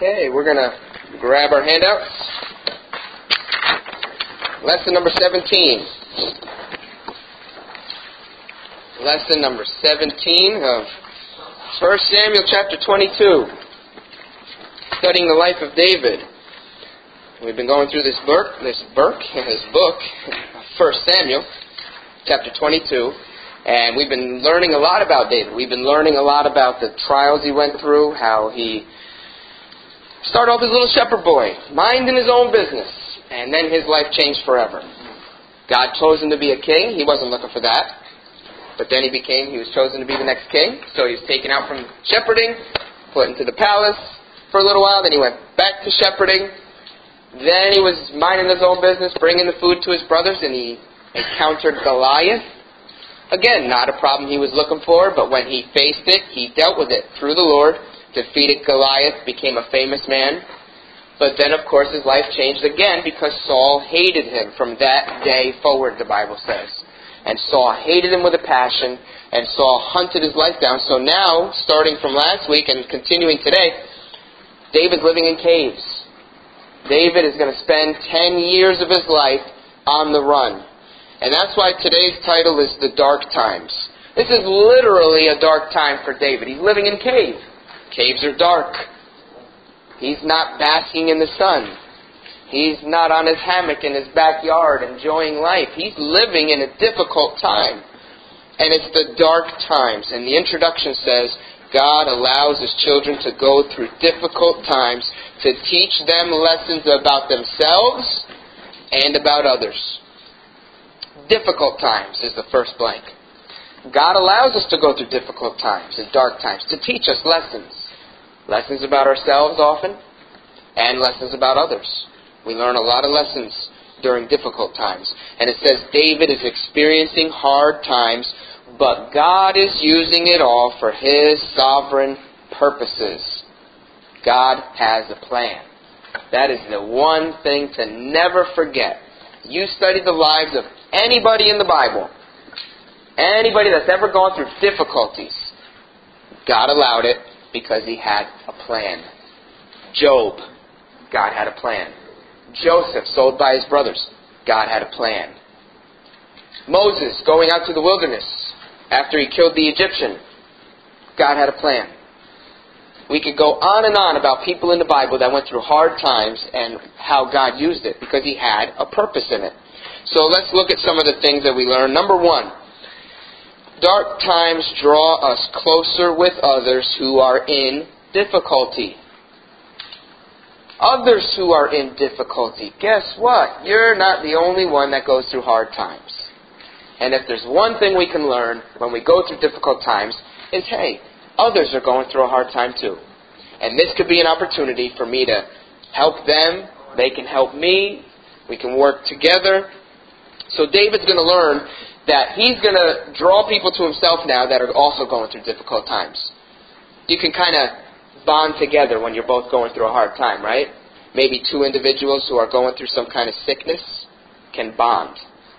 Okay, we're going to grab our handouts. Lesson number 17. Lesson number 17 of 1 Samuel chapter 22. Studying the life of David. We've been going through this book, 1 Samuel chapter 22. And we've been learning a lot about David. We've been learning a lot about the trials he went through, how he started off as a little shepherd boy, minding his own business, and then his life changed forever. God chose him to be a king. He wasn't looking for that. But then he was chosen to be the next king. So he was taken out from shepherding, put into the palace for a little while. Then he went back to shepherding. Then he was minding his own business, bringing the food to his brothers, and he encountered Goliath. Again, not a problem he was looking for, but when he faced it, he dealt with it through the Lord, defeated Goliath, became a famous man. But then, of course, his life changed again because Saul hated him from that day forward, the Bible says. And Saul hated him with a passion, and Saul hunted his life down. So now, starting from last week and continuing today, David's living in caves. David is going to spend 10 years of his life on the run. And that's why today's title is The Dark Times. This is literally a dark time for David. He's living in a cave. Caves are dark. He's not basking in the sun. He's not on his hammock in his backyard enjoying life. He's living in a difficult time. And it's the dark times. And the introduction says, God allows His children to go through difficult times to teach them lessons about themselves and about others. Difficult times is the first blank. God allows us to go through difficult times and dark times to teach us lessons. Lessons about ourselves often, and lessons about others. We learn a lot of lessons during difficult times. And it says David is experiencing hard times, but God is using it all for His sovereign purposes. God has a plan. That is the one thing to never forget. You study the lives of anybody in the Bible, anybody that's ever gone through difficulties, God allowed it because He had a plan. Job, God had a plan. Joseph, sold by his brothers, God had a plan. Moses, going out to the wilderness after he killed the Egyptian, God had a plan. We could go on and on about people in the Bible that went through hard times and how God used it because He had a purpose in it. So let's look at some of the things that we learned. Number one, dark times draw us closer with others who are in difficulty. Others who are in difficulty. Guess what? You're not the only one that goes through hard times. And if there's one thing we can learn when we go through difficult times is, hey, others are going through a hard time too. And this could be an opportunity for me to help them. They can help me. We can work together. So David's going to learn that he's going to draw people to himself now that are also going through difficult times. You can kind of bond together when you're both going through a hard time, right? Maybe two individuals who are going through some kind of sickness can bond.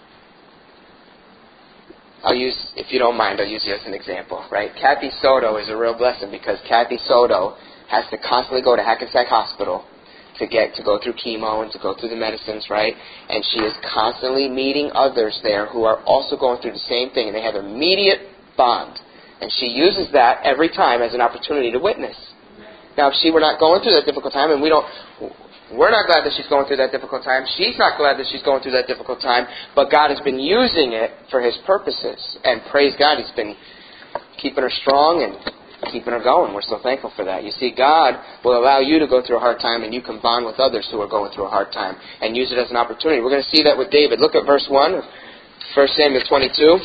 If you don't mind, I'll use you as an example, right? Kathy Soto is a real blessing because Kathy Soto has to constantly go to Hackensack Hospital to go through chemo and to go through the medicines, right? And she is constantly meeting others there who are also going through the same thing, and they have an immediate bond. And she uses that every time as an opportunity to witness. Now, if she were not going through that difficult time, and we're not glad that she's going through that difficult time. She's not glad that she's going through that difficult time. But God has been using it for His purposes. And praise God, He's been keeping her strong and keeping her going. We're so thankful for that. You see, God will allow you to go through a hard time, and you can bond with others who are going through a hard time and use it as an opportunity. We're going to see that with David. Look at verse 1 of 1 Samuel 22.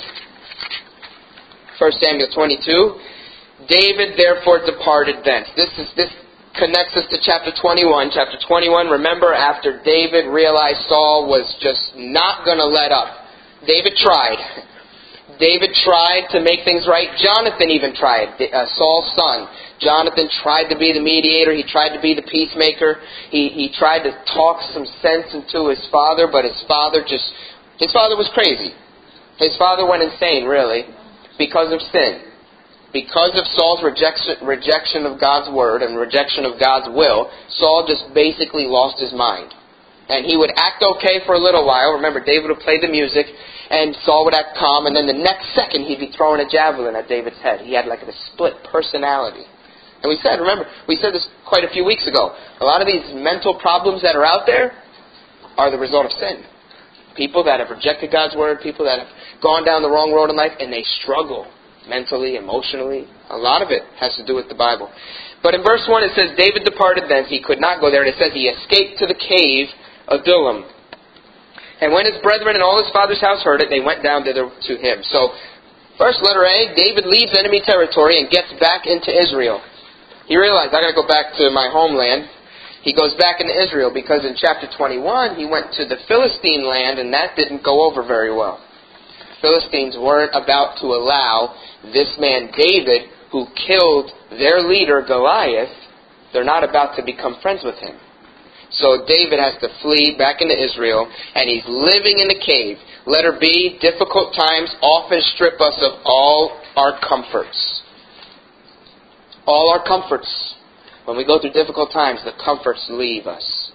1 Samuel 22. David therefore departed thence. This connects us to chapter 21. Chapter 21, remember, after David realized Saul was just not going to let up. David tried. David tried to make things right. Jonathan even tried, Saul's son. Jonathan tried to be the mediator. He tried to be the peacemaker. He tried to talk some sense into his father, but his father was crazy. His father went insane, really, because of sin. because of Saul's rejection of God's word and rejection of God's will, Saul just basically lost his mind. And he would act okay for a little while. Remember, David would play the music, and Saul would act calm, and then the next second he'd be throwing a javelin at David's head. He had like a split personality. And we said this quite a few weeks ago, a lot of these mental problems that are out there are the result of sin. People that have rejected God's word, people that have gone down the wrong road in life, and they struggle mentally, emotionally. A lot of it has to do with the Bible. But in verse 1 it says, David departed thence. He could not go there. And it says he escaped to the cave of Adullam. And when his brethren and all his father's house heard it, they went down thither to him. So, first letter A, David leaves enemy territory and gets back into Israel. He realized, I got to go back to my homeland. He goes back into Israel because in chapter 21 he went to the Philistine land, and that didn't go over very well. Philistines weren't about to allow this man David, who killed their leader Goliath, they're not about to become friends with him. So David has to flee back into Israel, and he's living in a cave. Letter B, difficult times often strip us of all our comforts. All our comforts. When we go through difficult times, the comforts leave us.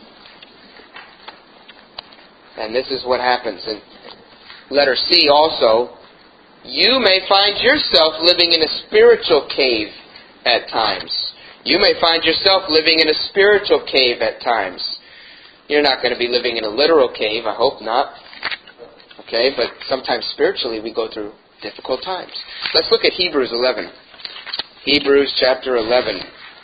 And this is what happens. In letter C also, you may find yourself living in a spiritual cave at times. You may find yourself living in a spiritual cave at times. You're not going to be living in a literal cave, I hope not. Okay, but sometimes spiritually we go through difficult times. Let's look at Hebrews 11. Hebrews chapter 11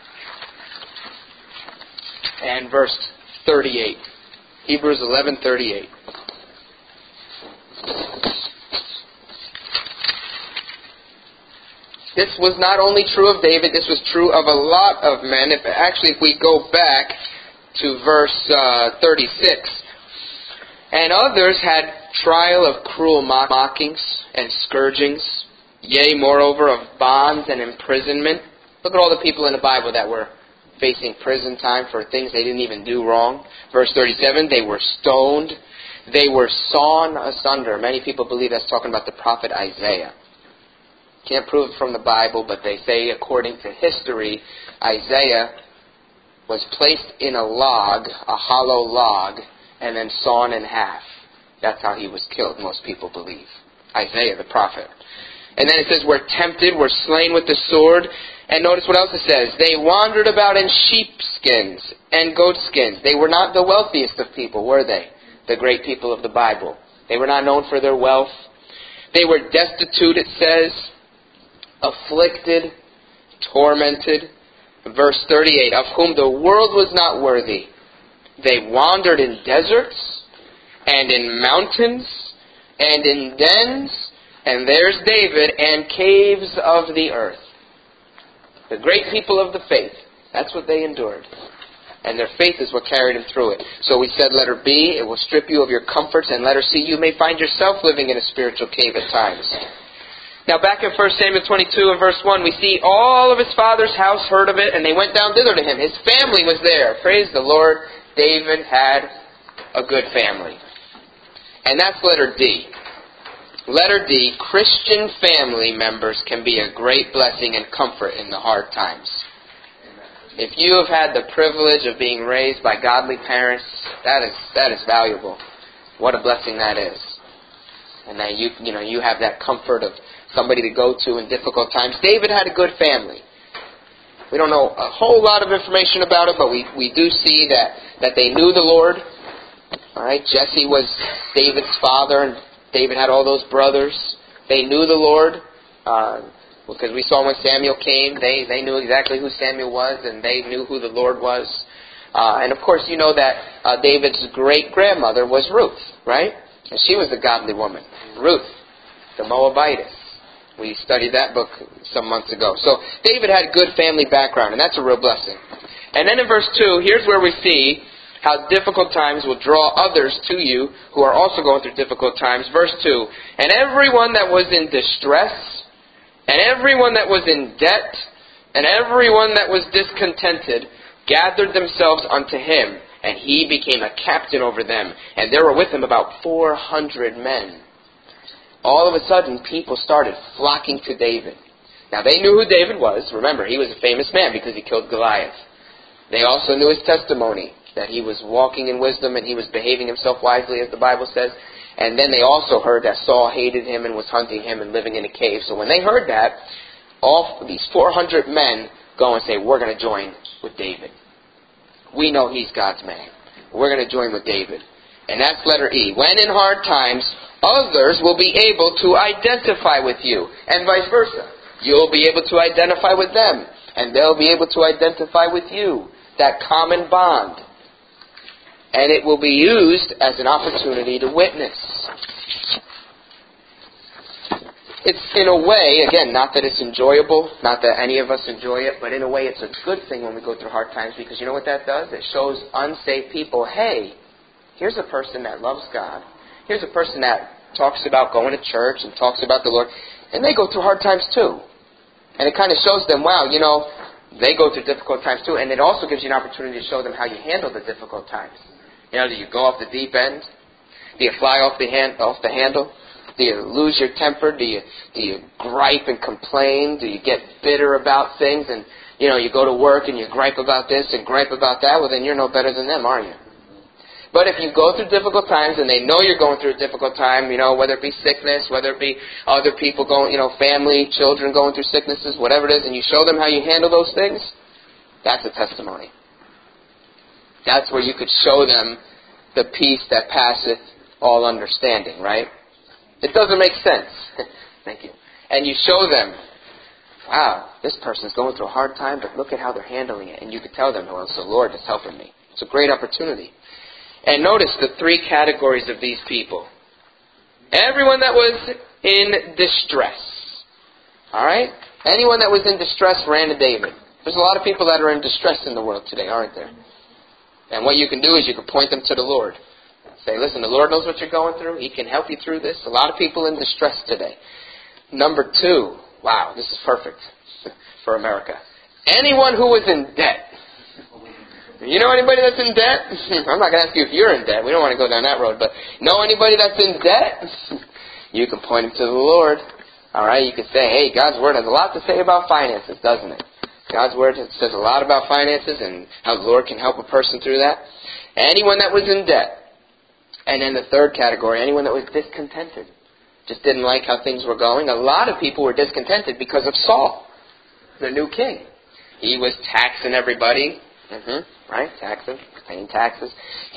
and verse 38. Hebrews 11:38. This was not only true of David, this was true of a lot of men. If we go back to verse 36, and others had trial of cruel mockings and scourgings, yea, moreover, of bonds and imprisonment. Look at all the people in the Bible that were facing prison time for things they didn't even do wrong. Verse 37, they were stoned. They were sawn asunder. Many people believe that's talking about the prophet Isaiah. Can't prove it from the Bible, but they say according to history, Isaiah was placed in a log, a hollow log, and then sawn in half. That's how he was killed, most people believe. Isaiah, the prophet. And then it says, were tempted, were slain with the sword. And notice what else it says. They wandered about in sheepskins and goatskins. They were not the wealthiest of people, were they? The great people of the Bible. They were not known for their wealth. They were destitute, it says, afflicted, tormented. Verse 38, of whom the world was not worthy. They wandered in deserts and in mountains and in dens, and there's David, and caves of the earth. The great people of the faith, that's what they endured. And their faith is what carried them through it. So we said letter B, it will strip you of your comforts, and letter C, you may find yourself living in a spiritual cave at times. Now back in 1 Samuel 22 and verse 1, we see all of his father's house heard of it, and they went down thither to him. His family was there. Praise the Lord, David had a good family. And that's letter D. Letter D, Christian family members can be a great blessing and comfort in the hard times. If you have had the privilege of being raised by godly parents, that is valuable. What a blessing that is. And that you have that comfort of somebody to go to in difficult times. David had a good family. We don't know a whole lot of information about it, but we do see that they knew the Lord. All right, Jesse was David's father, and David had all those brothers. They knew the Lord, because we saw when Samuel came, they knew exactly who Samuel was, and they knew who the Lord was. And of course, you know that David's great-grandmother was Ruth, right? And she was a godly woman. Ruth, the Moabitess. We studied that book some months ago. So David had a good family background, and that's a real blessing. And then in verse 2, here's where we see how difficult times will draw others to you who are also going through difficult times. Verse 2, and everyone that was in distress, and everyone that was in debt, and everyone that was discontented, gathered themselves unto him, and he became a captain over them. And there were with him about 400 men. All of a sudden, people started flocking to David. Now, they knew who David was. Remember, he was a famous man because he killed Goliath. They also knew his testimony, that he was walking in wisdom and he was behaving himself wisely, as the Bible says. And then they also heard that Saul hated him and was hunting him and living in a cave. So when they heard that, all these 400 men go and say, we're going to join with David. We know he's God's man. We're going to join with David. And that's letter E. When in hard times, others will be able to identify with you, and vice versa. You'll be able to identify with them, and they'll be able to identify with you. That common bond. And it will be used as an opportunity to witness. It's in a way, again, not that it's enjoyable, not that any of us enjoy it, but in a way it's a good thing when we go through hard times, because you know what that does? It shows unsaved people, hey, here's a person that loves God. Here's a person that talks about going to church and talks about the Lord, and they go through hard times too. And it kind of shows them, wow, you know, they go through difficult times too, and it also gives you an opportunity to show them how you handle the difficult times. You know, do you go off the deep end? Do you fly off the handle? Do you lose your temper? Do you gripe and complain? Do you get bitter about things? And, you know, you go to work and you gripe about this and gripe about that. Well, then you're no better than them, are you? But if you go through difficult times and they know you're going through a difficult time, you know, whether it be sickness, whether it be other people going, you know, family, children going through sicknesses, whatever it is, and you show them how you handle those things, that's a testimony. That's where you could show them the peace that passeth all understanding, right? It doesn't make sense. Thank you. And you show them, wow, this person's going through a hard time, but look at how they're handling it. And you could tell them, well, it's the Lord that's helping me. It's a great opportunity. And notice the three categories of these people. Everyone that was in distress. All right? Anyone that was in distress ran to David. There's a lot of people that are in distress in the world today, aren't there? And what you can do is you can point them to the Lord. Say, listen, the Lord knows what you're going through. He can help you through this. A lot of people in distress today. Number two, wow, this is perfect for America. Anyone who is in debt. You know anybody that's in debt? I'm not going to ask you if you're in debt. We don't want to go down that road. But know anybody that's in debt? You can point them to the Lord. All right, you can say, hey, God's Word has a lot to say about finances, doesn't it? God's Word says a lot about finances and how the Lord can help a person through that. Anyone that was in debt. And then the third category, anyone that was discontented. Just didn't like how things were going. A lot of people were discontented because of Saul, the new king. He was taxing everybody. Right? Taxing, paying taxes.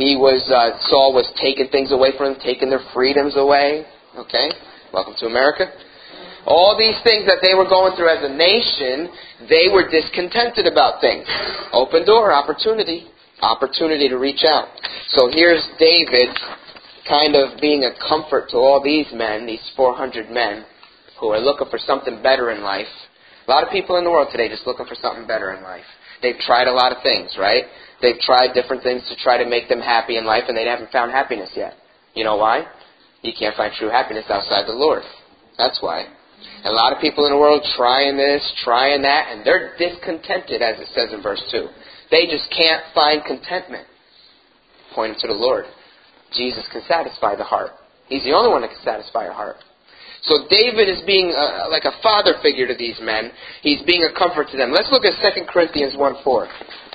Saul was taking things away from them, taking their freedoms away. Okay? Welcome to America. All these things that they were going through as a nation, they were discontented about things. Open door, opportunity to reach out. So here's David kind of being a comfort to all these men, these 400 men who are looking for something better in life. A lot of people in the world today just looking for something better in life. They've tried a lot of things, right? They've tried different things to try to make them happy in life, and they haven't found happiness yet. You know why? You can't find true happiness outside the Lord. That's why. A lot of people in the world trying this, trying that, and they're discontented, as it says in verse 2. They just can't find contentment. Pointing to the Lord. Jesus can satisfy the heart. He's the only one that can satisfy our heart. So David is being like a father figure to these men. He's being a comfort to them. Let's look at 2 Corinthians 1:4.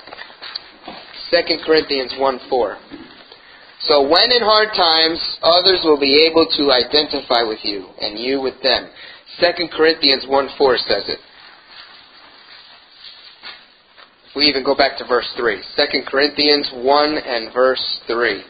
2 Corinthians 1:4. So when in hard times, others will be able to identify with you, and you with them. 2 Corinthians 1:4 says it. We even go back to verse 3. 2 Corinthians 1 and verse 3.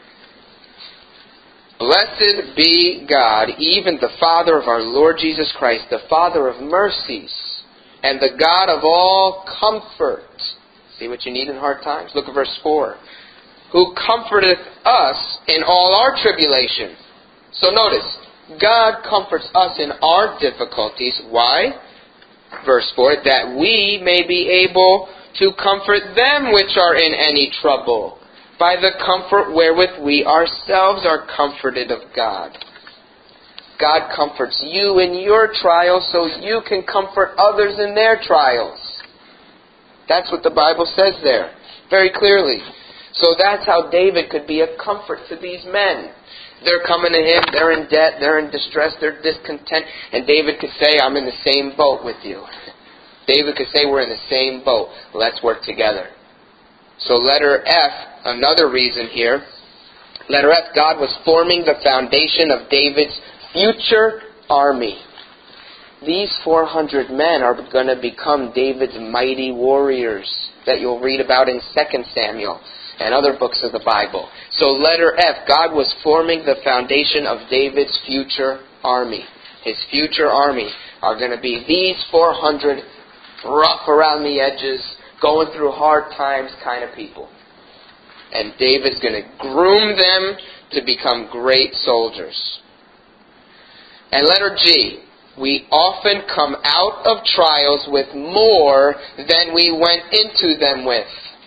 Blessed be God, even the Father of our Lord Jesus Christ, the Father of mercies, and the God of all comfort. See what you need in hard times? Look at verse 4. Who comforteth us in all our tribulation. So notice, God comforts us in our difficulties. Why? Verse 4, that we may be able to comfort them which are in any trouble, by the comfort wherewith we ourselves are comforted of God. God comforts you in your trials so you can comfort others in their trials. That's what the Bible says there, very clearly. So that's how David could be a comfort to these men. They're coming to him, they're in debt, they're in distress, they're discontent, and David could say, I'm in the same boat with you. David could say we're in the same boat. Let's work together. So letter F, another reason here. Letter F, God was forming the foundation of David's future army. These 400 men are going to become David's mighty warriors that you'll read about in 2 Samuel and other books of the Bible. So letter F, God was forming the foundation of David's future army. His future army are going to be these 400 rough around the edges, going through hard times kind of people. And David's going to groom them to become great soldiers. And letter G, we often come out of trials with more than we went into them with.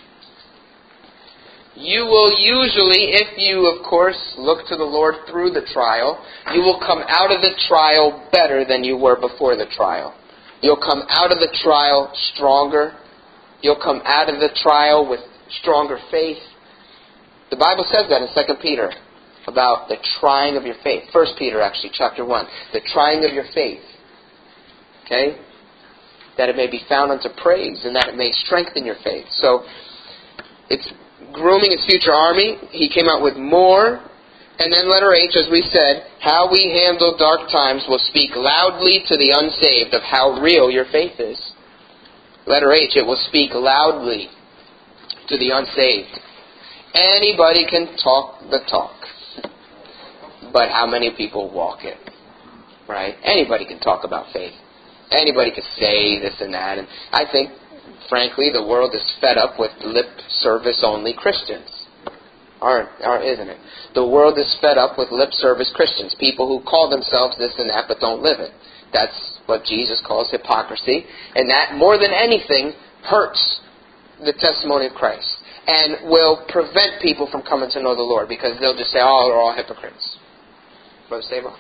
You will usually, if you, of course, look to the Lord through the trial, you will come out of the trial better than you were before the trial. You'll come out of the trial stronger. You'll come out of the trial with stronger faith. The Bible says that in 2 Peter about the trying of your faith. 1 Peter, actually, chapter 1. The trying of your faith. Okay? That it may be found unto praise and that it may strengthen your faith. So, it's grooming his future army. He came out with more. And then letter H, as we said, how we handle dark times will speak loudly to the unsaved of how real your faith is. Letter H, it will speak loudly to the unsaved. Anybody can talk the talk. But how many people walk it? Right? Anybody can talk about faith. Anybody can say this and that. And I think, frankly, the world is fed up with lip service only Christians. Isn't it? The world is fed up with lip service Christians. People who call themselves this and that but don't live it. That's what Jesus calls hypocrisy. And that, more than anything, hurts the testimony of Christ. And will prevent people from coming to know the Lord. Because they'll just say, oh, they're all hypocrites. Brother Sabo?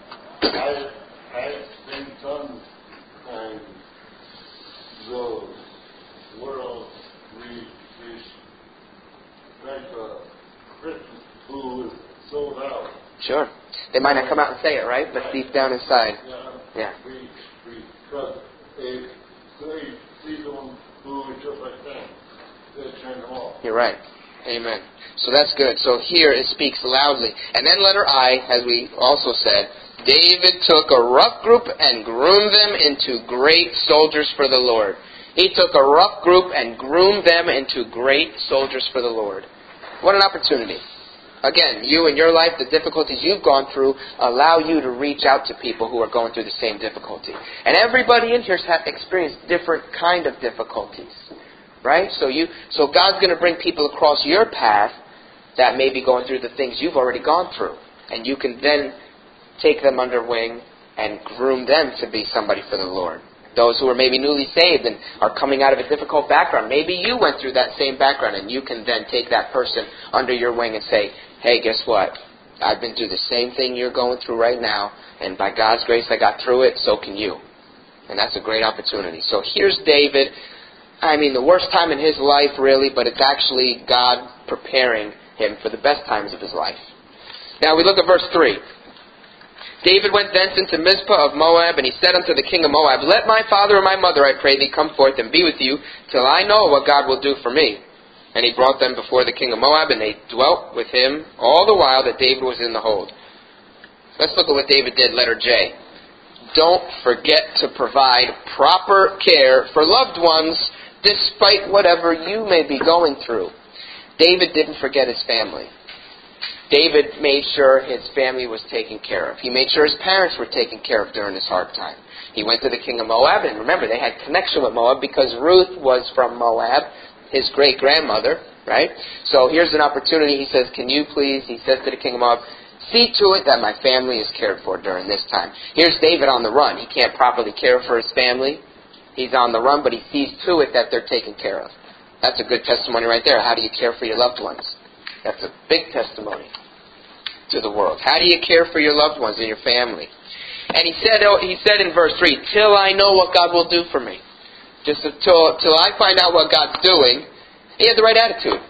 I think sometimes the world respects a Christian who is sold out. Sure. They might not come out and say it, right? But deep down inside. Yeah. Because if they see someone who is just like them, they turn them off. You're right. Amen. So that's good. So here it speaks loudly. And then letter I, as we also said, David took a rough group and groomed them into great soldiers for the Lord. He took a rough group and groomed them into great soldiers for the Lord. What an opportunity. Again, you in your life, the difficulties you've gone through allow you to reach out to people who are going through the same difficulty. And everybody in here has experienced different kind of difficulties. Right? So God's going to bring people across your path that may be going through the things you've already gone through. And you can then take them under wing and groom them to be somebody for the Lord. Those who are maybe newly saved and are coming out of a difficult background. Maybe you went through that same background and you can then take that person under your wing and say, hey, guess what? I've been through the same thing you're going through right now, and by God's grace I got through it, so can you. And that's a great opportunity. So here's David. I mean, the worst time in his life, really, but it's actually God preparing him for the best times of his life. Now we look at verse 3. David went thence into Mizpah of Moab, and he said unto the king of Moab, let my father and my mother, I pray thee, come forth and be with you, till I know what God will do for me. And he brought them before the king of Moab, and they dwelt with him all the while that David was in the hold. Let's look at what David did, letter J. Don't forget to provide proper care for loved ones, despite whatever you may be going through. David didn't forget his family. David made sure his family was taken care of. He made sure his parents were taken care of during this hard time. He went to the king of Moab, and remember, they had connection with Moab because Ruth was from Moab, his great-grandmother, right? So here's an opportunity. He says, can you please, he says to the king of Moab, see to it that my family is cared for during this time. Here's David on the run. He can't properly care for his family. He's on the run, but he sees to it that they're taken care of. That's a good testimony right there. How do you care for your loved ones? That's a big testimony to the world. How do you care for your loved ones and your family? And he said in verse 3, till I know what God will do for me. Just till I find out what God's doing. He had the right attitude.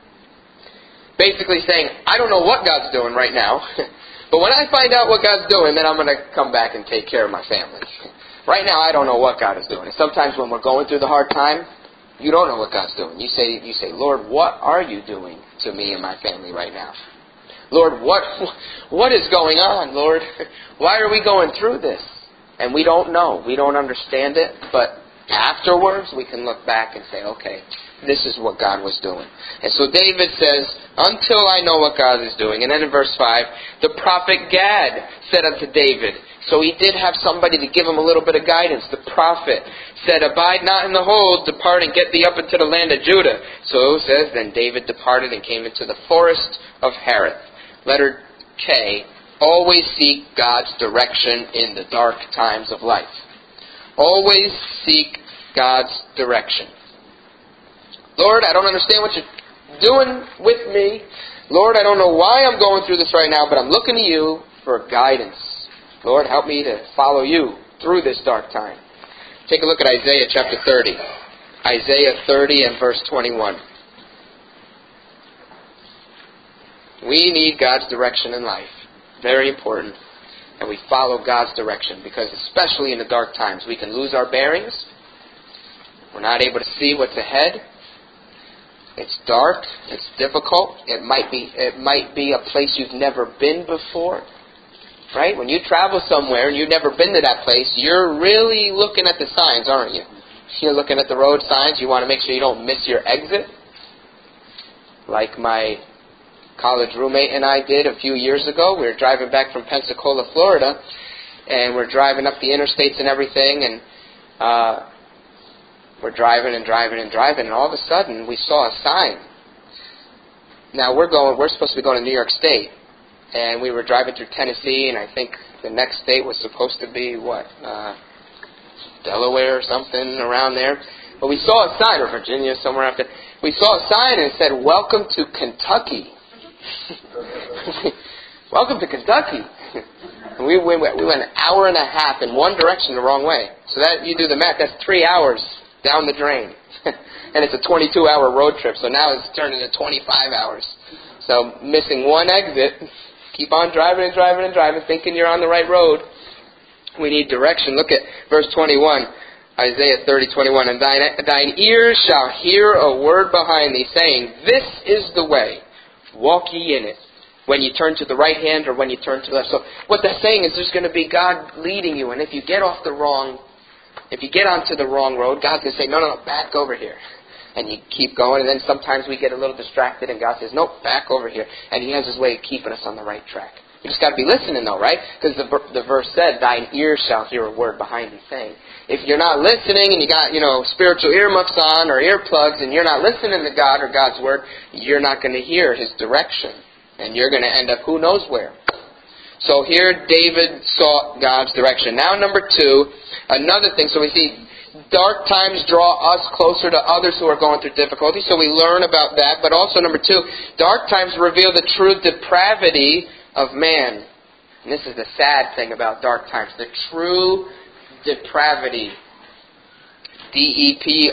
Basically saying, I don't know what God's doing right now, but when I find out what God's doing, then I'm going to come back and take care of my family. Right now, I don't know what God is doing. And sometimes when we're going through the hard time, you don't know what God's doing. You say, Lord, what are you doing to me and my family right now? Lord, what is going on, Lord? Why are we going through this? And we don't know. We don't understand it. But afterwards, we can look back and say, okay, this is what God was doing. And so David says, until I know what God is doing. And then in verse 5, the prophet Gad said unto David, so he did have somebody to give him a little bit of guidance. The prophet said, abide not in the hold, depart and get thee up into the land of Judah. So it says, then David departed and came into the forest of Hareth. Letter K, always seek God's direction in the dark times of life. Always seek God's direction. Lord, I don't understand what you're doing with me. Lord, I don't know why I'm going through this right now, but I'm looking to you for guidance. Lord, help me to follow you through this dark time. Take a look at Isaiah chapter 30. Isaiah 30 and verse 21. We need God's direction in life. Very important. And we follow God's direction because especially in the dark times, we can lose our bearings. We're not able to see what's ahead. It's dark. It's difficult. It might be a place you've never been before. Right? When you travel somewhere and you've never been to that place, you're really looking at the signs, aren't you? You're looking at the road signs. You want to make sure you don't miss your exit. Like my college roommate and I did a few years ago. We were driving back from Pensacola, Florida, and we're driving up the interstates and everything, and we're driving, and all of a sudden we saw a sign. Now we're supposed to be going to New York State, and we were driving through Tennessee, and I think the next state was supposed to be Delaware or something around there. But we saw a sign, or Virginia, somewhere out there. We saw a sign and it said, "Welcome to Kentucky." Welcome to Kentucky. We went an hour and a half in one direction the wrong way. So that you do the math, that's 3 hours down the drain. And it's a 22-hour road trip, so now it's turned into 25 hours. So missing one exit, keep on driving, thinking you're on the right road. We need direction. Look at verse 21, Isaiah 30:21. And thine ears shall hear a word behind thee, saying, This is the way, walk ye in it, when you turn to the right hand or when you turn to the left. So what that's saying is there's going to be God leading you, and if you get onto the wrong road, God's going to say, no, back over here. And you keep going, and then sometimes we get a little distracted, and God says, nope, back over here. And He has His way of keeping us on the right track. You just got to be listening, though, right? Because the verse said, thine ears shall hear a word behind thee saying. If you're not listening and you got, spiritual earmuffs on or earplugs and you're not listening to God or God's word, you're not going to hear His direction. And you're going to end up who knows where. So here David sought God's direction. Now number 2, another thing. So we see dark times draw us closer to others who are going through difficulty. So we learn about that. But also number 2, dark times reveal the true depravity of man. And this is the sad thing about dark times. The true depravity. Depravity.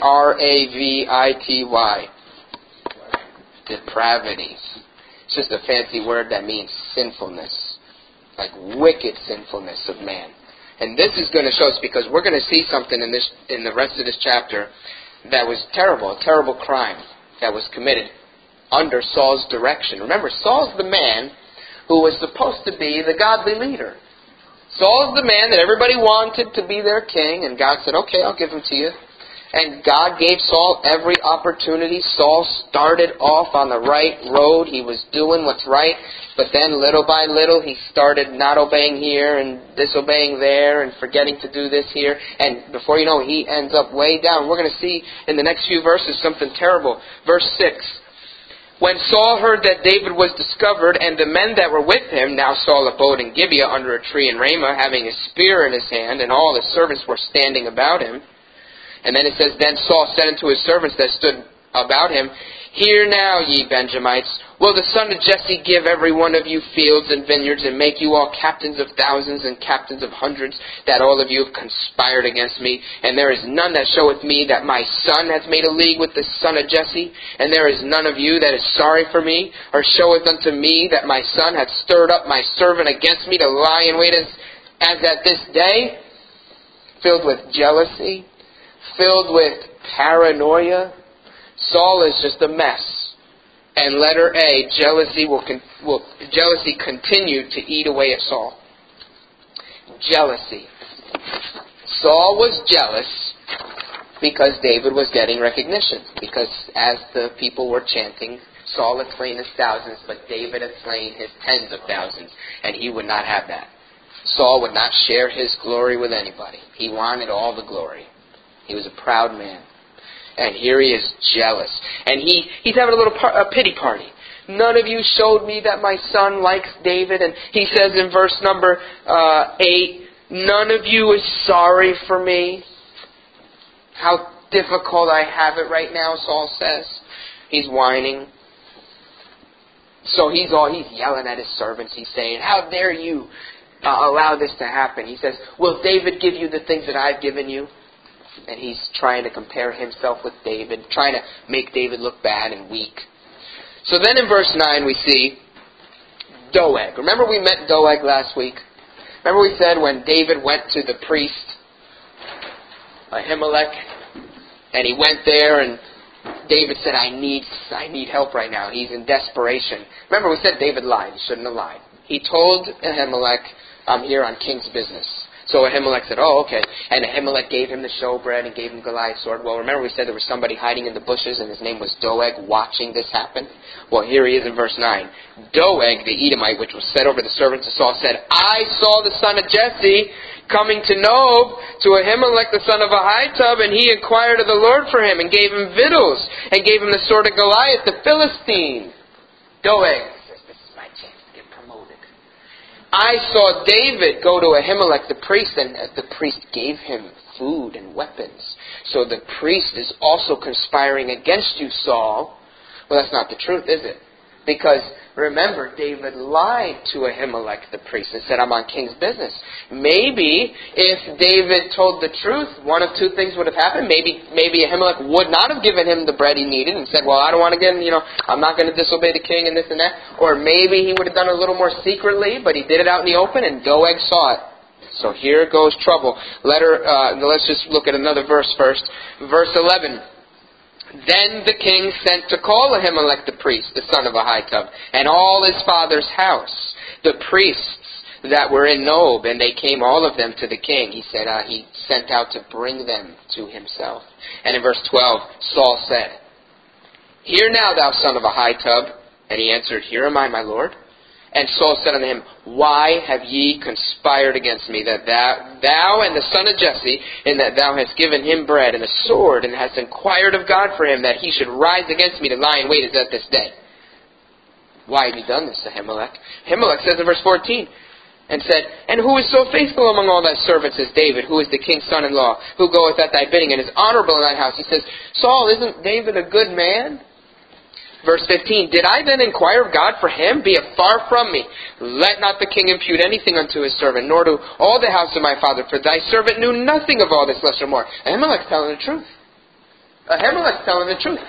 Depravity. It's just a fancy word that means sinfulness. Like wicked sinfulness of man. And this is going to show us because we're going to see something in the rest of this chapter that was terrible, a terrible crime that was committed under Saul's direction. Remember, Saul's the man who was supposed to be the godly leader. Saul's the man that everybody wanted to be their king, and God said, okay, I'll give him to you. And God gave Saul every opportunity. Saul started off on the right road. He was doing what's right. But then little by little he started not obeying here and disobeying there and forgetting to do this here. And before you know it, he ends up way down. We're going to see in the next few verses something terrible. Verse 6. When Saul heard that David was discovered and the men that were with him, now Saul abode in Gibeah under a tree in Ramah, having a spear in his hand, and all his servants were standing about him. And then it says, Then Saul said unto his servants that stood about him, Hear now, ye Benjamites, will the son of Jesse give every one of you fields and vineyards, and make you all captains of thousands and captains of hundreds, that all of you have conspired against me? And there is none that showeth me that my son hath made a league with the son of Jesse? And there is none of you that is sorry for me, or showeth unto me that my son hath stirred up my servant against me to lie in wait as at this day? filled with jealousy, filled with paranoia. Saul is just a mess. And letter A, jealousy continued to eat away at Saul. Jealousy. Saul was jealous because David was getting recognition. Because as the people were chanting, Saul had slain his thousands, but David had slain his tens of thousands. And he would not have that. Saul would not share his glory with anybody. He wanted all the glory. He was a proud man. And here he is jealous. And he's having a little pity party. None of you showed me that my son likes David. And he says in verse number 8, none of you is sorry for me. How difficult I have it right now, Saul says. He's whining. So he's yelling at his servants. He's saying, how dare you allow this to happen? He says, will David give you the things that I've given you? And he's trying to compare himself with David, trying to make David look bad and weak. So then in verse 9 we see Doeg. Remember we met Doeg last week? Remember we said when David went to the priest, Ahimelech, and he went there and David said, I need help right now. He's in desperation. Remember we said David lied. He shouldn't have lied. He told Ahimelech, I'm here on king's business. So Ahimelech said, oh, okay. And Ahimelech gave him the showbread and gave him Goliath's sword. Well, remember we said there was somebody hiding in the bushes and his name was Doeg watching this happen? Well, here he is in verse 9. Doeg, the Edomite, which was set over the servants of Saul, said, I saw the son of Jesse coming to Nob, to Ahimelech the son of Ahitub, and he inquired of the Lord for him and gave him victuals and gave him the sword of Goliath, the Philistine. Doeg says, this is my chance to get promoted. I saw David go to Ahimelech the priest, and the priest gave him food and weapons. So the priest is also conspiring against you, Saul. Well, that's not the truth, is it? Because, remember, David lied to Ahimelech the priest and said, I'm on king's business. Maybe if David told the truth, one of two things would have happened. Maybe Ahimelech would not have given him the bread he needed and said, well, I don't want to get, I'm not going to disobey the king and this and that. Or maybe he would have done it a little more secretly, but he did it out in the open and Doeg saw it. So here goes trouble. Let's just look at another verse first. Verse 11. Then the king sent to call Ahimelech the priest, the son of Ahitub, and all his father's house, the priests that were in Nob, and they came all of them to the king. He said he sent out to bring them to himself. And in verse 12, Saul said, Hear now, thou son of Ahitub. And he answered, Here am I, my lord. And Saul said unto him, Why have ye conspired against me, that thou and the son of Jesse, in that thou hast given him bread and a sword, and hast inquired of God for him, that he should rise against me to lie in wait as at this day? Why have you done this to Ahimelech? Ahimelech says in verse 14, and said, And who is so faithful among all thy servants as David, who is the king's son-in-law, who goeth at thy bidding, and is honorable in thy house? He says, Saul, isn't David a good man? Verse 15, Did I then inquire of God for him? Be it far from me. Let not the king impute anything unto his servant, nor to all the house of my father, for thy servant knew nothing of all this, less or more. Ahimelech's telling the truth. Ahimelech's telling the truth.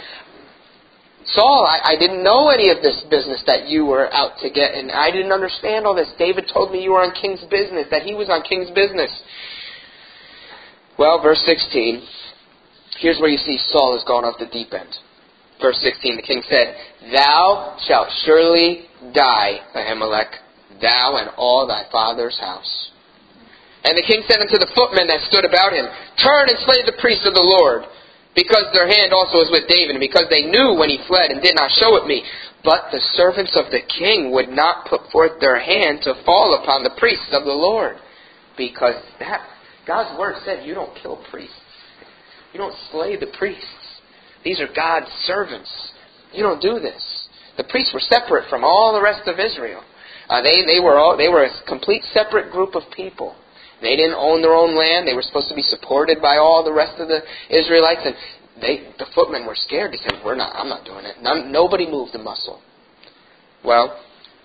Saul, I didn't know any of this business that you were out to get, and I didn't understand all this. David told me you were on king's business, that he was on king's business. Well, verse 16, here's where you see Saul has gone off the deep end. Verse 16, the king said, Thou shalt surely die, Ahimelech, thou and all thy father's house. And the king said unto the footmen that stood about him, Turn and slay the priests of the Lord, because their hand also is with David, and because they knew when he fled and did not show it me. But the servants of the king would not put forth their hand to fall upon the priests of the Lord, because God's word said you don't kill priests. You don't slay the priests. These are God's servants. You don't do this. The priests were separate from all the rest of Israel. They were a complete separate group of people. They didn't own their own land. They were supposed to be supported by all the rest of the Israelites. And the footmen were scared. They said, I'm not doing it. Nobody moved a muscle. Well,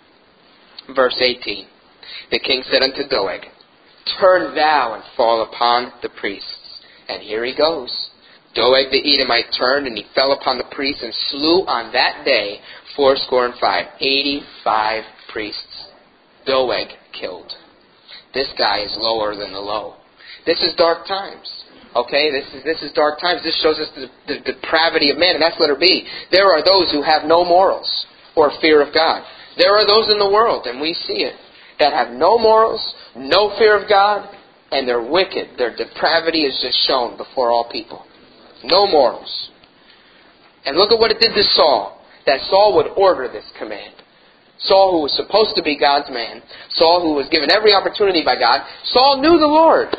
verse 18. The king said unto Doeg, Turn thou and fall upon the priests. And here he goes. Doeg the Edomite turned, and he fell upon the priests, and slew on that day 85, 85 priests. Doeg killed. This guy is lower than the low. This is dark times. Okay, this is dark times. This shows us the depravity of man, and that's letter B. There are those who have no morals or fear of God. There are those in the world, and we see it, that have no morals, no fear of God, and they're wicked. Their depravity is just shown before all people. No morals. And look at what it did to Saul, that Saul would order this command. Saul, who was supposed to be God's man, Saul, who was given every opportunity by God, Saul knew the Lord.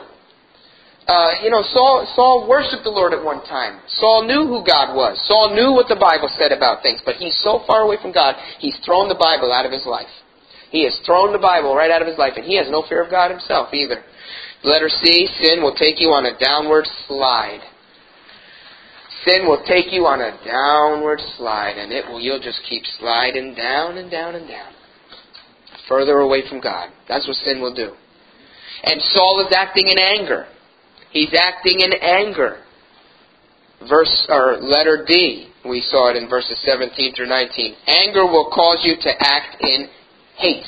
Saul worshipped the Lord at one time. Saul knew who God was. Saul knew what the Bible said about things. But he's so far away from God, he's thrown the Bible out of his life. He has thrown the Bible right out of his life, and he has no fear of God himself either. Letter C, sin will take you on a downward slide. Sin will take you on a downward slide, and you'll just keep sliding down and down and down. Further away from God. That's what sin will do. And Saul is acting in anger. He's acting in anger. Letter D, we saw it in verses 17 through 19. Anger will cause you to act in haste.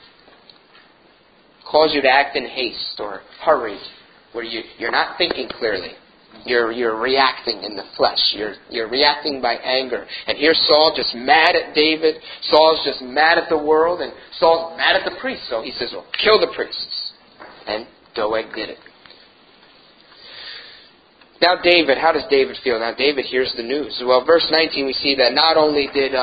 Cause you to act in haste or hurry, where you're not thinking clearly. You're reacting in the flesh. You're reacting by anger. And here's Saul just mad at David. Saul's just mad at the world, and Saul's mad at the priests. So he says, well, kill the priests. And Doeg did it. Now David, how does David feel? Now David hears the news. Well, verse 19 we see that not only did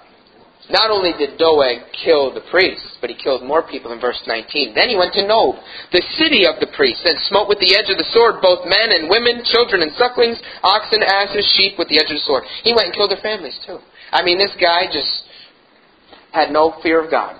Doeg kill the priests, but he killed more people in verse 19. Then he went to Nob, the city of the priests, and smote with the edge of the sword both men and women, children and sucklings, oxen, asses, sheep with the edge of the sword. He went and killed their families too. I mean, this guy just had no fear of God.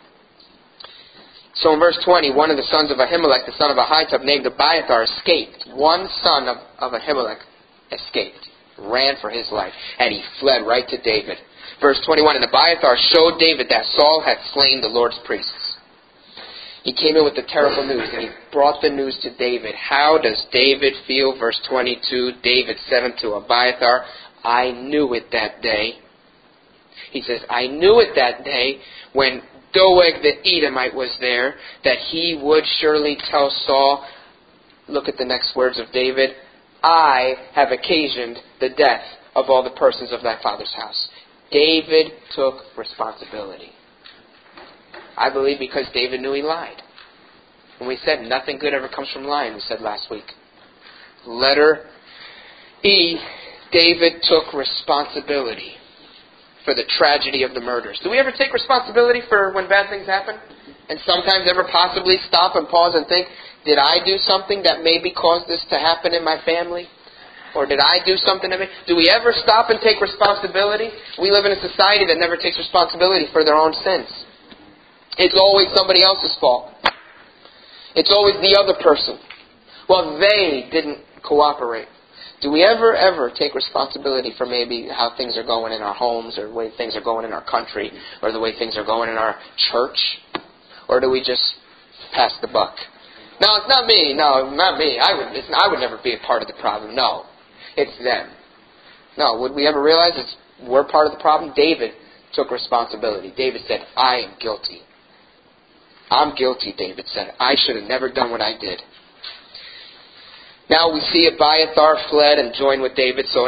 So in verse 20, one of the sons of Ahimelech, the son of Ahitub, named Abiathar, escaped. One son of Ahimelech escaped, ran for his life, and he fled right to David. Verse 21, and Abiathar showed David that Saul had slain the Lord's priests. He came in with the terrible news, and he brought the news to David. How does David feel? Verse 22, David said unto Abiathar, I knew it that day. He says, I knew it that day when Doeg the Edomite was there, that he would surely tell Saul, look at the next words of David, I have occasioned the death of all the persons of thy father's house. David took responsibility. I believe because David knew he lied. When we said nothing good ever comes from lying, we said last week. Letter E, David took responsibility for the tragedy of the murders. Do we ever take responsibility for when bad things happen? And sometimes ever possibly stop and pause and think, did I do something that maybe caused this to happen in my family? Or did I do something to me? Do we ever stop and take responsibility? We live in a society that never takes responsibility for their own sins. It's always somebody else's fault. It's always the other person. Well, they didn't cooperate. Do we ever take responsibility for maybe how things are going in our homes, or the way things are going in our country, or the way things are going in our church? Or do we just pass the buck? No, it's not me. No, not me. I would never be a part of the problem. No, it's them. No, would we ever realize we're part of the problem? David took responsibility. David said, I am guilty. I'm guilty, David said. I should have never done what I did. Now we see Abiathar fled and joined with David. So,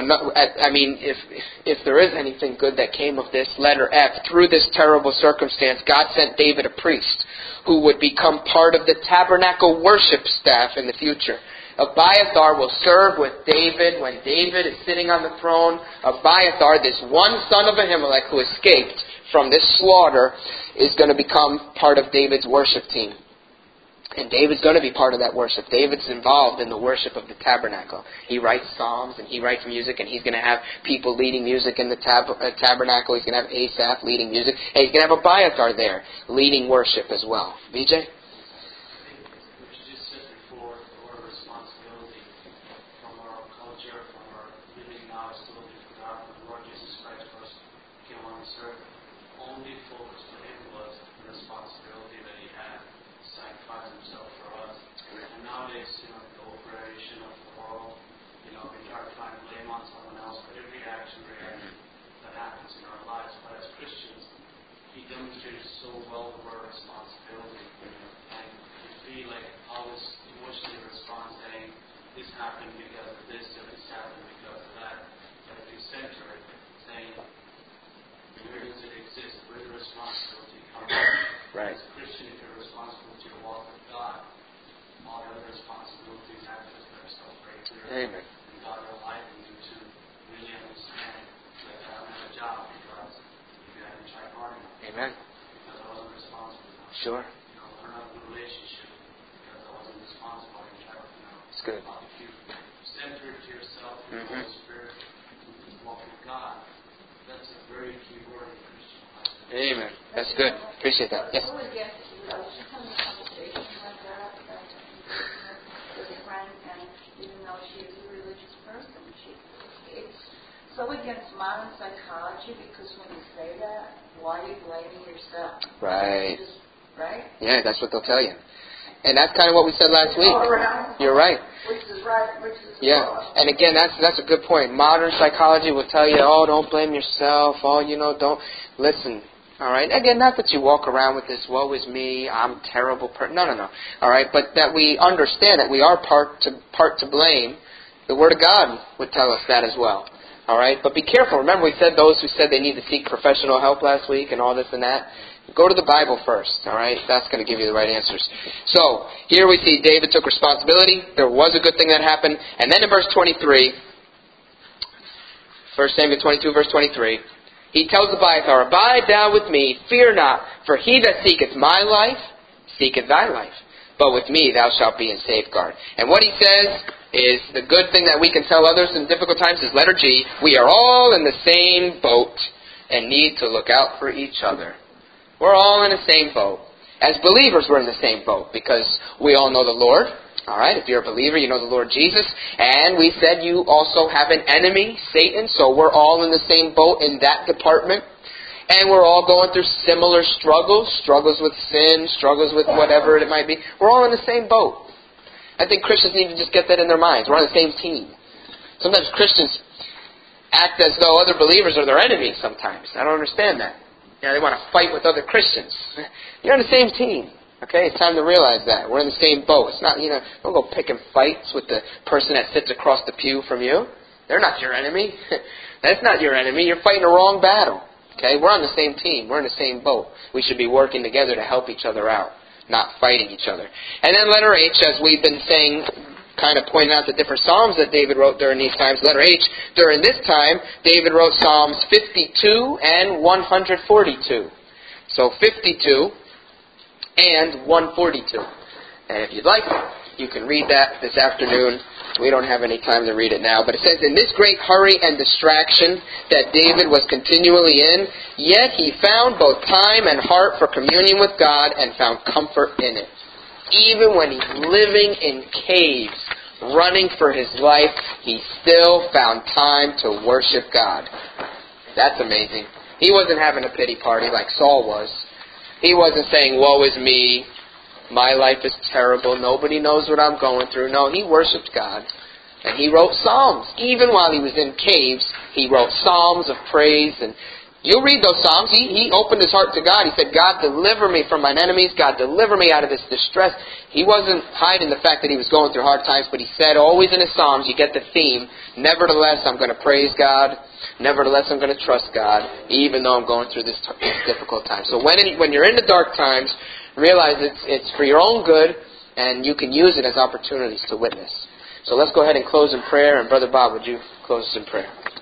if there is anything good that came of this, letter F, through this terrible circumstance, God sent David a priest who would become part of the tabernacle worship staff in the future. Abiathar will serve with David when David is sitting on the throne. Abiathar, this one son of Ahimelech who escaped from this slaughter, is going to become part of David's worship team. And David's going to be part of that worship. David's involved in the worship of the tabernacle. He writes psalms and he writes music, and he's going to have people leading music in the tabernacle. He's going to have Asaph leading music. And he's going to have Abiathar there leading worship as well. VJ? Demonstrated so well the word responsibility. And if we be like always emotionally respond saying, this happened because of this, or this happened because of that. But if you center it, saying, where does it exist? Where does the responsibility come from? Right. As a Christian, if you're responsible to your walk with God, all the other responsibilities manifest themselves very clearly. Amen. And God will enlighten you to really understand that I don't have a job because you haven't tried hard enough. Amen. Because I wasn't responsible enough. Sure. Learn out the relationship because I wasn't responsible. I didn't try to, It's good. If you center it to yourself, the Holy Spirit, walk with God, that's a very key word in Christian life. Amen. That's good. Appreciate that. Yes. I was just having a conversation like that with a friend, and even though she's a religious person, it's so against modern psychology, because when you say that, why are you blaming yourself? Right. Right? Yeah, that's what they'll tell you. And that's kind of what we said last week. You're right. Which is right, which is wrong. And again, that's a good point. Modern psychology will tell you, oh, don't blame yourself. Oh, don't. Listen. All right. Again, not that you walk around with this, woe is me, I'm a terrible person. No. All right. But that we understand that we are part to blame. The Word of God would tell us that as well. All right. But be careful. Remember, we said those who said they need to seek professional help last week and all this and that. Go to the Bible first, all right? That's going to give you the right answers. So, here we see David took responsibility. There was a good thing that happened. And then in verse 23, 1 Samuel 22, verse 23, he tells Abiathar, abide thou with me, fear not, for he that seeketh my life, seeketh thy life. But with me thou shalt be in safeguard. And what he says is the good thing that we can tell others in difficult times is letter G, we are all in the same boat and need to look out for each other. We're all in the same boat. As believers, we're in the same boat because we all know the Lord. All right, if you're a believer, you know the Lord Jesus. And we said you also have an enemy, Satan, so we're all in the same boat in that department. And we're all going through similar struggles with sin, struggles with whatever it might be. We're all in the same boat. I think Christians need to just get that in their minds. We're on the same team. Sometimes Christians act as though other believers are their enemies sometimes. I don't understand that. They want to fight with other Christians. You're on the same team. Okay, it's time to realize that. We're in the same boat. It's not, don't go picking fights with the person that sits across the pew from you. They're not your enemy. That's not your enemy. You're fighting the wrong battle. Okay, we're on the same team. We're in the same boat. We should be working together to help each other out, not fighting each other. And then letter H, as we've been saying, kind of pointing out the different Psalms that David wrote during these times. Letter H, during this time, David wrote Psalms 52 and 142. So 52 and 142. And if you'd like, you can read that this afternoon. We don't have any time to read it now. But it says, in this great hurry and distraction that David was continually in, yet he found both time and heart for communion with God and found comfort in it. Even when he's living in caves, running for his life, he still found time to worship God. That's amazing. He wasn't having a pity party like Saul was. He wasn't saying, woe is me, my life is terrible, nobody knows what I'm going through. No, he worshipped God. And he wrote Psalms. Even while he was in caves, he wrote Psalms of praise. And you'll read those Psalms. He opened his heart to God. He said, God, deliver me from mine enemies. God, deliver me out of this distress. He wasn't hiding the fact that he was going through hard times, but he said, always in his Psalms, you get the theme, nevertheless, I'm going to praise God. Nevertheless, I'm going to trust God, even though I'm going through this difficult time. So when you're in the dark times, realize it's for your own good, and you can use it as opportunities to witness. So let's go ahead and close in prayer. And Brother Bob, would you close us in prayer?